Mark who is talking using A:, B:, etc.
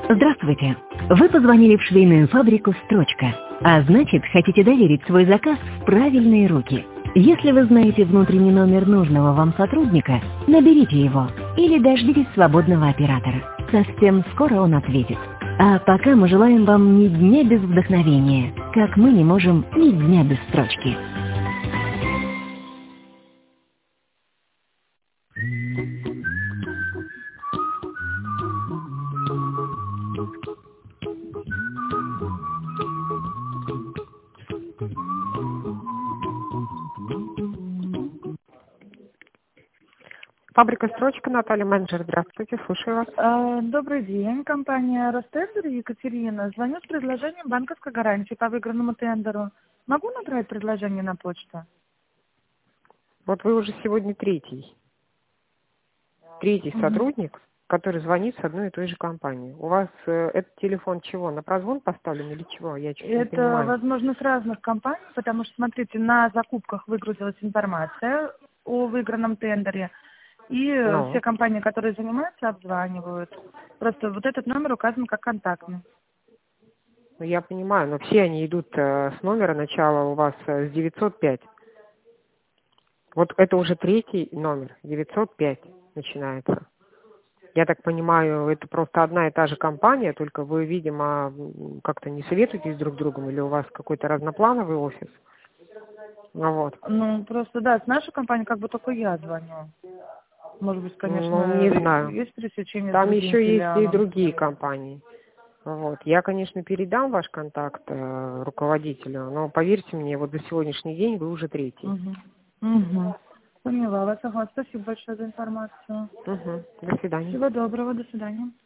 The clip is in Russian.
A: Здравствуйте! Вы позвонили в швейную фабрику «Строчка», а значит, хотите доверить свой заказ в правильные руки. Если вы знаете внутренний номер нужного вам сотрудника, наберите его или дождитесь свободного оператора. Совсем скоро он ответит. А пока мы желаем вам ни дня без вдохновения, как мы не можем ни дня без строчки.
B: Фабрика «Строчка», Наталья, менеджер. Здравствуйте, слушаю вас.
C: Добрый день, компания «Ростендер», Екатерина. Звоню с предложением банковской гарантии по выигранному тендеру. Могу направить предложение на почту?
B: Вот вы уже сегодня третий сотрудник, который звонит с одной и той же компании. У вас этот телефон чего, на прозвон поставлен или чего? Я чуть не понимаю.
C: Это, возможно, с разных компаний, потому что, смотрите, на закупках выгрузилась информация о выигранном тендере, и все компании, которые занимаются, обзванивают. Просто вот этот номер указан как контактный.
B: Ну, я понимаю, но все они идут с номера, начала у вас с 905. Вот это уже третий номер, 905 начинается. Я так понимаю, это просто одна и та же компания, только вы, видимо, как-то не советуетесь друг с другом, или у вас какой-то разноплановый офис?
C: Ну, просто, да, с нашей компанией как бы только я звоню. Может быть, конечно,
B: не знаю.
C: есть пересечение
B: Там
C: с другим
B: еще
C: филиалом.
B: есть и другие компании. Я, конечно, передам ваш контакт руководителю, но поверьте мне, вот за сегодняшний день вы уже третий.
C: Поняла вас. Ага, спасибо большое за информацию.
B: До свидания.
C: Всего доброго, до свидания.